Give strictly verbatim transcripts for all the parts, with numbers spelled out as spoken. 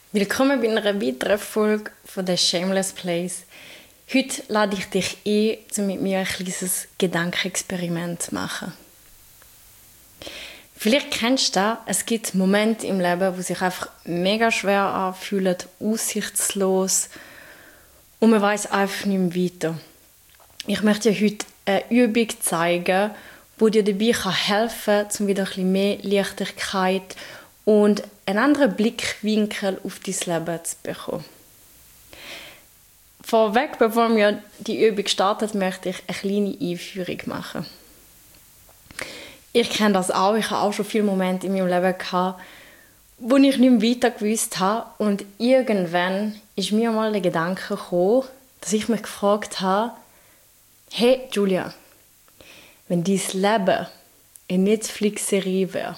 Willkommen bei einer weiteren Folge von «The Shameless Place». Heute lade ich dich ein, um mit mir ein kleines Gedankenexperiment zu machen. Vielleicht kennst du das, es gibt Momente im Leben, die sich einfach mega schwer anfühlen, aussichtslos und man weiss einfach nicht mehr weiter. Ich möchte dir heute eine Übung zeigen, die dir dabei helfen kann, um wieder ein bisschen mehr Leichtigkeit und einen anderen Blickwinkel auf dein Leben zu bekommen. Vorweg, bevor wir die Übung starten, möchte ich eine kleine Einführung machen. Ich kenne das auch, ich habe auch schon viele Momente in meinem Leben gehabt, wo ich nicht mehr weiter gewusst habe. Und irgendwann ist mir mal der Gedanke gekommen, dass ich mich gefragt habe, hey Julia, wenn dein Leben eine Netflix-Serie wäre,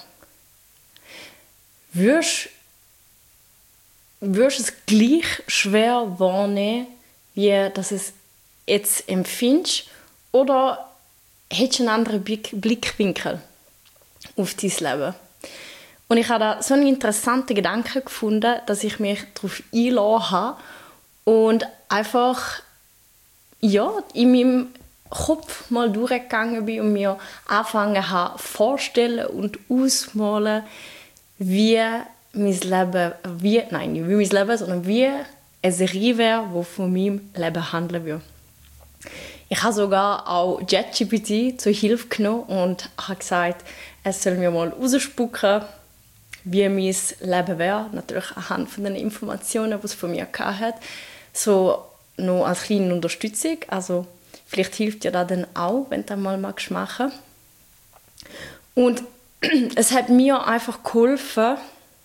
würdest du es gleich schwer wahrnehmen, wie dass es jetzt empfindest, oder hättest du einen anderen Blickwinkel auf dein Leben? Und ich habe da so einen interessanten Gedanken gefunden, dass ich mich darauf eingelassen habe und einfach ja, in meinem Kopf mal durchgegangen bin und mir angefangen habe vorstellen und ausmalen, wie mein Leben, wie, nein, nicht wie mein Leben, sondern wie eine Serie wäre, die von meinem Leben handeln würde. Ich habe sogar auch ChatGPT zur Hilfe genommen und habe gesagt, es soll mir mal rausspucken, wie mein Leben wäre. Natürlich anhand von den Informationen, die es von mir hatte. So noch als kleine Unterstützung. Also vielleicht hilft dir das dann auch, wenn du das mal machen magst. Und es hat mir einfach geholfen,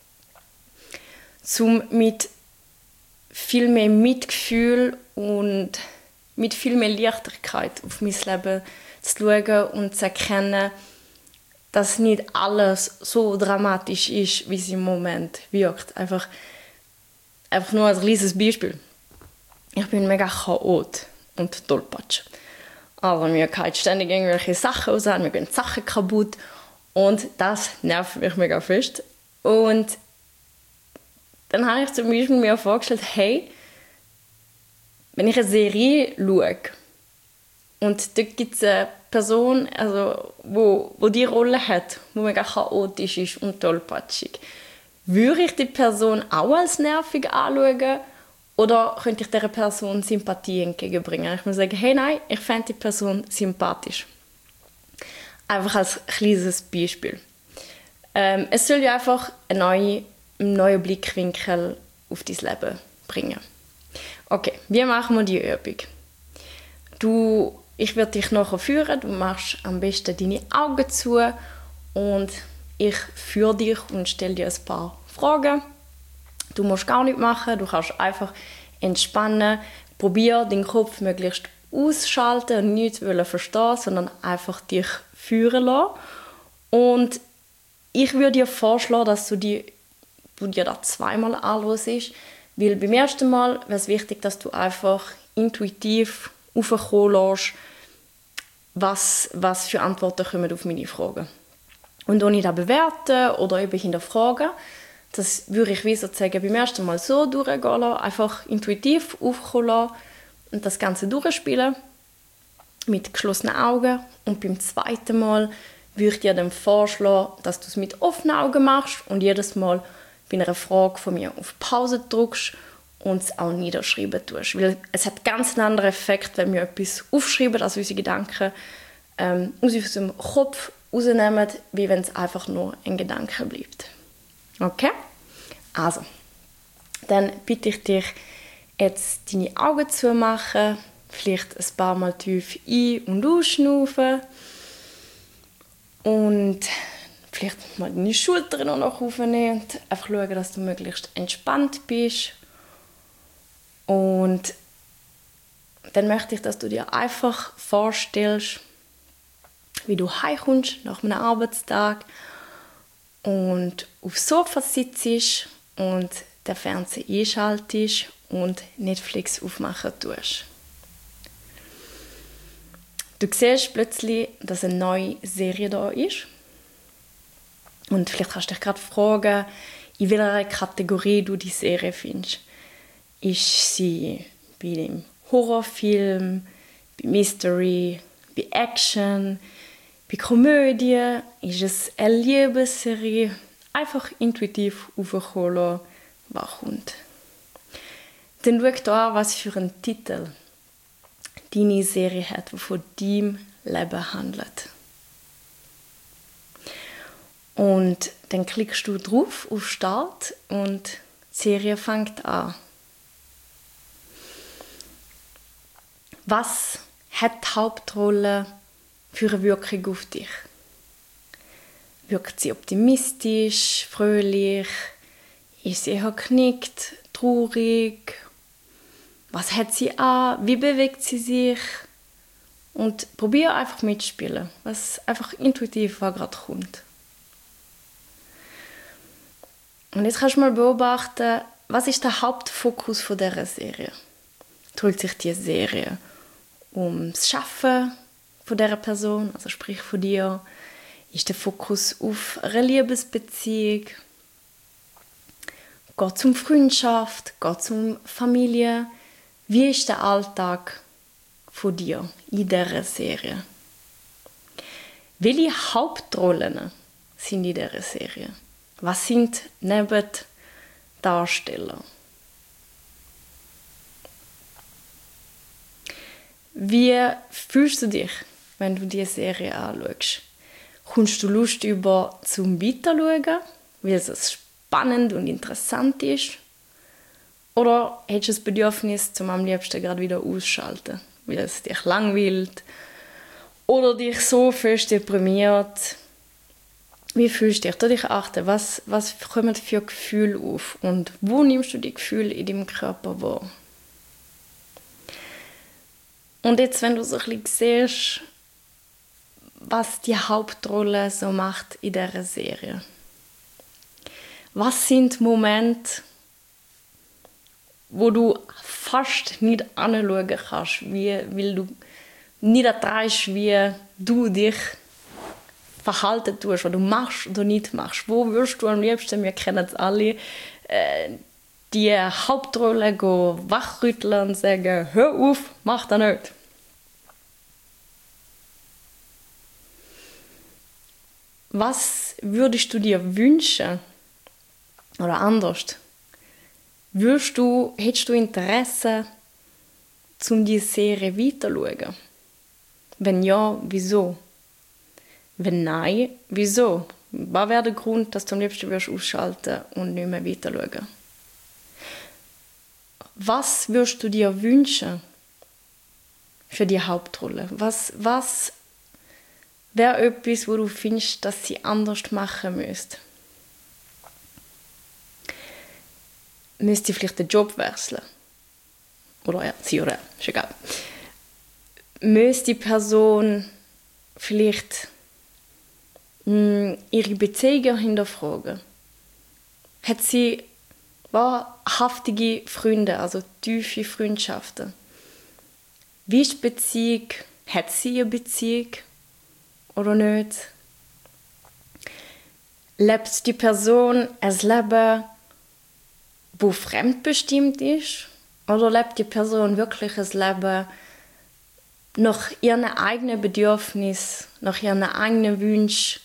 um mit viel mehr Mitgefühl und mit viel mehr Leichtigkeit auf mein Leben zu schauen und zu erkennen, dass nicht alles so dramatisch ist, wie es im Moment wirkt. Einfach, einfach nur als kleines Beispiel. Ich bin mega chaot und tollpatsch. Also mir fallen ständig irgendwelche Sachen raus, mir gehen Sachen kaputt. Und das nervt mich mega fest. Und dann habe ich zum Beispiel mir vorgestellt, hey, wenn ich eine Serie schaue und dort gibt es eine Person, also, wo, wo die Rolle hat, die mega chaotisch ist und tollpatschig, würde ich die Person auch als nervig anschauen oder könnte ich dieser Person Sympathie entgegenbringen? Ich muss sagen, hey, nein, ich fände die Person sympathisch. Einfach als kleines Beispiel. Ähm, es soll ja einfach einen neuen, einen neuen Blickwinkel auf dein Leben bringen. Okay, wie machen wir die Übung? Du, ich werde dich nachher führen, du machst am besten deine Augen zu und ich führe dich und stelle dir ein paar Fragen. Du musst gar nichts machen, du kannst einfach entspannen. Probier deinen Kopf möglichst ausschalten und nichts verstehen, sondern einfach dich führen lassen. Und ich würde dir vorschlagen, dass du, die, du dir das zweimal anhörst, weil beim ersten Mal wäre es wichtig, dass du einfach intuitiv aufkommen lässt, was, was für Antworten kommen auf meine Fragen. Und ohne das bewerten oder eben hinterfragen, das würde ich wie sozusagen beim ersten Mal so durchgehen lassen, einfach intuitiv aufkommen lassen und das Ganze durchspielen mit geschlossenen Augen. Und beim zweiten Mal würde ich dir dann vorschlagen, dass du es mit offenen Augen machst und jedes Mal bei einer Frage von mir auf Pause drückst und es auch niederschreiben tust. Weil es hat ganz einen anderen Effekt, wenn wir etwas aufschreiben, also unsere Gedanken ähm, aus unserem Kopf rausnehmen, wie wenn es einfach nur ein Gedanke bleibt. Okay? Also, dann bitte ich dich, jetzt deine Augen zu machen, vielleicht ein paar Mal tief ein- und ausschnaufen und vielleicht mal deine Schultern noch aufnehmen und einfach schauen, dass du möglichst entspannt bist. Und dann möchte ich, dass du dir einfach vorstellst, wie du heimkommst nach einem Arbeitstag und aufs Sofa sitzt und den Fernseher einschaltest und Netflix aufmachen tust. Du siehst plötzlich, dass eine neue Serie da ist. Und vielleicht kannst du dich gerade fragen, in welcher Kategorie du die Serie findest. Ist sie bei dem Horrorfilm, bei Mystery, bei Action, bei Komödie? Ist es eine Liebesserie? Einfach intuitiv aufholen, was kommt. Dann schau da an, was für einen Titel deine Serie hat, die von deinem Leben handelt. Und dann klickst du drauf auf Start und die Serie fängt an. Was hat die Hauptrolle für eine Wirkung auf dich? Wirkt sie optimistisch, fröhlich? Ist sie eher geknickt, traurig? Was hat sie an? Wie bewegt sie sich? Und probier einfach mitspielen, was einfach intuitiv was gerade kommt. Und jetzt kannst du mal beobachten, was ist der Hauptfokus von dieser Serie? Dreht sich die Serie ums Schaffen von dieser Person, also sprich von dir? Ist der Fokus auf eine Liebesbeziehung? Geht es um Freundschaft? Geht es um Familie? Wie ist der Alltag von dir in dieser Serie? Welche Hauptrollen sind in dieser Serie? Was sind neben Darsteller? Wie fühlst du dich, wenn du diese Serie anschaust? Kommst du Lust über zum Weiterschauen, weil es spannend und interessant ist? Oder hättest du das Bedürfnis, zum am liebsten gerade wieder auszuschalten, weil es dich langweilt oder dich so fest deprimiert? Wie fühlst du dich? Du dich achten, was, was kommen für Gefühle auf und wo nimmst du die Gefühle in deinem Körper wahr? Und jetzt, wenn du so ein bisschen siehst, was die Hauptrolle so macht in dieser Serie. Was sind Momente, wo du fast nicht anschauen kannst, wie, weil du nicht erträgst, wie du dich verhalten tust, was du machst oder nicht machst. Wo würdest du am liebsten, wir kennen es alle, äh, die Hauptrolle go wachrütteln und sagen, hör auf, mach das nicht. Was würdest du dir wünschen? Oder anders? Würdest du, hättest du Interesse, um diese Serie weiterzuschauen? Wenn ja, wieso? Wenn nein, wieso? Was wäre der Grund, dass du am liebsten ausschalten und nicht mehr weiterschauen? Was würdest du dir wünschen für die Hauptrolle? Was, was wäre etwas, wo du findest, dass sie anders machen müsste? Müsste vielleicht den Job wechseln? Oder ja, sie oder er, ist egal. Müsste die Person vielleicht mh, ihre Beziehungen hinterfragen? Hat sie wahrhaftige Freunde, also tiefe Freundschaften? Wie ist die Beziehung? Hat sie eine Beziehung oder nicht? Lebt die Person ein Leben, wo fremdbestimmt ist? Oder lebt die Person wirklich ein Leben nach ihren eigenen Bedürfnissen, nach ihren eigenen Wünschen?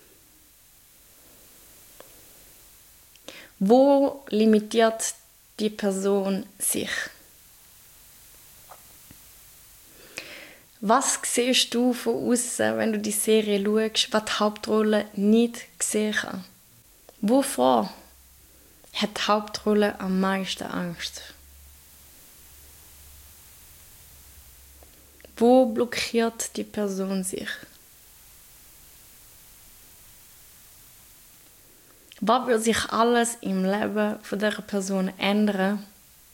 Wo limitiert die Person sich? Was siehst du von außen, wenn du die Serie schaust, was die Hauptrolle nicht sehen kann? Wovor hat die Hauptrolle am meisten Angst? Wo blockiert die Person sich? Was wird sich alles im Leben von dieser Person ändern,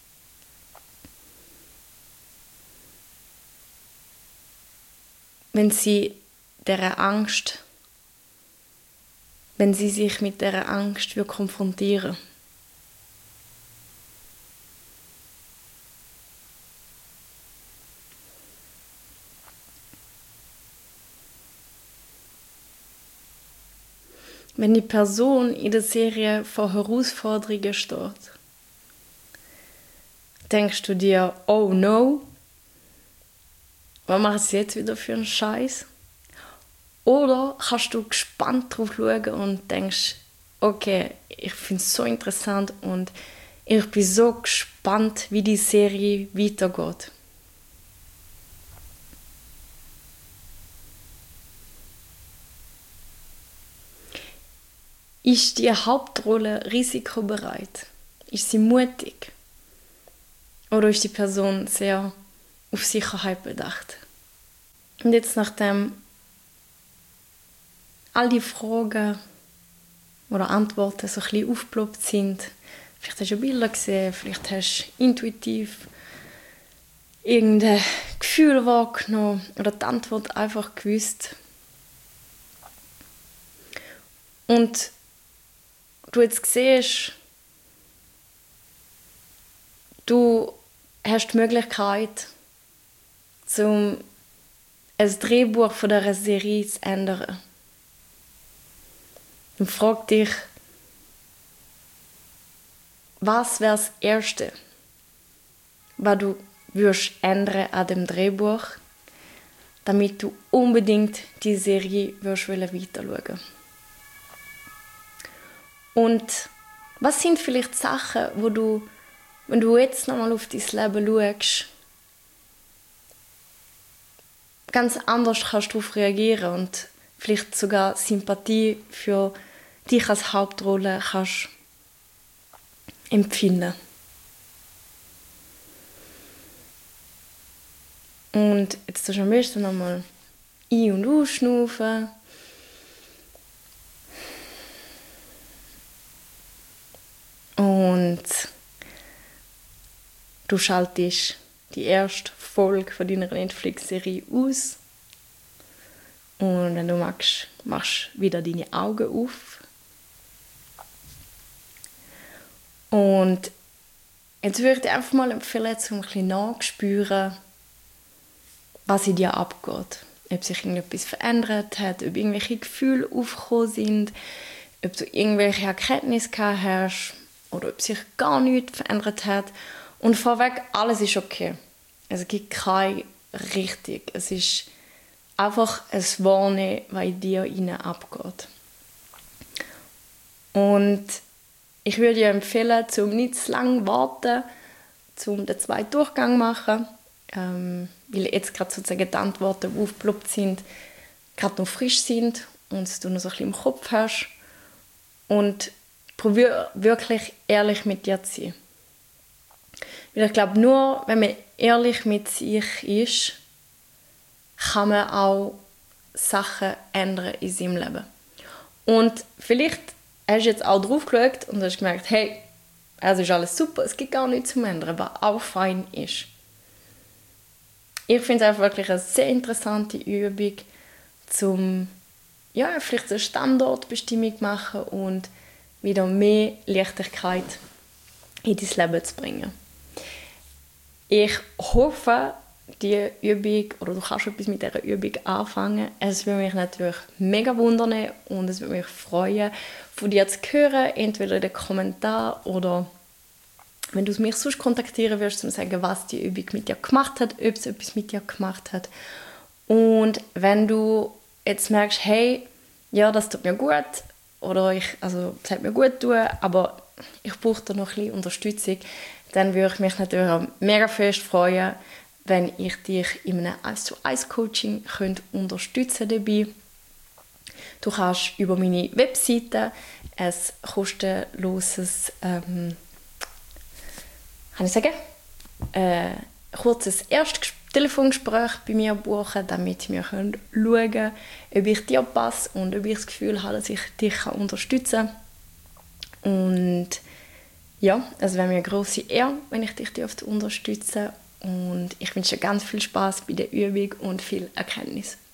wenn sie dieser Angst, wenn sie sich mit dieser Angst konfrontieren? wenn die Person in der Serie vor Herausforderungen steht, denkst du dir, oh no, was mache ich jetzt wieder für einen Scheiß? Oder kannst du gespannt drauf schauen und denkst, okay, ich finde es so interessant und ich bin so gespannt, wie die Serie weitergeht. Ist die Hauptrolle risikobereit? Ist sie mutig? Oder ist die Person sehr auf Sicherheit bedacht? Und jetzt, nachdem all die Fragen oder Antworten so ein bisschen aufgeploppt sind, vielleicht hast du Bilder gesehen, vielleicht hast du intuitiv irgendein Gefühl wahrgenommen oder die Antwort einfach gewusst. Und du jetzt siehst, du hast die Möglichkeit, zum ein Drehbuch von dieser Serie zu ändern. Dann frag dich, was wäre das Erste, was du würdest ändern an dem Drehbuch, damit du unbedingt die Serie würdest weiter schauen. Und was sind vielleicht Sachen, wo du, wenn du jetzt nochmal auf dein Leben schaust, ganz anders kannst darauf reagieren und vielleicht sogar Sympathie für dich als Hauptrolle kannst empfinden. Und jetzt tust du am besten nochmal ein- und ausschnaufen. Und du schaltest die erste Folge von deiner Netflix-Serie aus. Und wenn du magst, machst du wieder deine Augen auf. Und jetzt würde ich dir einfach mal empfehlen, um ein bisschen nachzuspüren, was in dir abgeht. Ob sich irgendetwas verändert hat, ob irgendwelche Gefühle aufgekommen sind, ob du irgendwelche Erkenntnisse gehabt hast oder ob sich gar nichts verändert hat. Und vorweg, alles ist okay. Es gibt keine Richtung. Es ist einfach ein Wahrnehmen, was in dir innen abgeht. Und ich würde dir empfehlen, um nicht zu lange warten, um den zweiten Durchgang zu machen, ähm, weil jetzt gerade sozusagen die Antworten, die aufgeploppt sind, gerade noch frisch sind und du noch so ein bisschen im Kopf hast. Und probier wirklich ehrlich mit dir zu sein. Weil ich glaube, nur wenn man ehrlich mit sich ist, kann man auch Sachen ändern in seinem Leben. Und vielleicht hast du jetzt auch drauf geschaut und hast gemerkt, hey, es ist alles super, es gibt gar nichts zu ändern, was auch fein ist. Ich finde es einfach wirklich eine sehr interessante Übung, um ja, vielleicht eine Standortbestimmung zu machen und wieder mehr Leichtigkeit in dein Leben zu bringen. Ich hoffe, die Übung, oder du kannst etwas mit dieser Übung anfangen. Es würde mich natürlich mega wundern und es würde mich freuen, von dir zu hören, entweder in den Kommentaren oder wenn du mich sonst kontaktieren wirst, um zu sagen, was die Übung mit dir gemacht hat, ob es etwas mit dir gemacht hat. Und wenn du jetzt merkst, hey, ja, das tut mir gut, oder ich, also, das hat mir gut getan, aber ich brauche da noch ein bisschen Unterstützung, dann würde ich mich natürlich auch mega fest freuen, wenn ich dich in einem eins zu eins Coaching könnte unterstützen dabei. Du kannst über meine Webseite ein kostenloses, ähm, kann ich sagen, äh, kurzes Erst-Telefongespräch bei mir buchen, damit wir schauen können, ob ich dir passe und ob ich das Gefühl habe, dass ich dich unterstützen kann. Und ja, es wäre mir eine grosse Ehre, wenn ich dich unterstützen darf. Und ich wünsche dir ganz viel Spaß bei der Übung und viel Erkenntnis.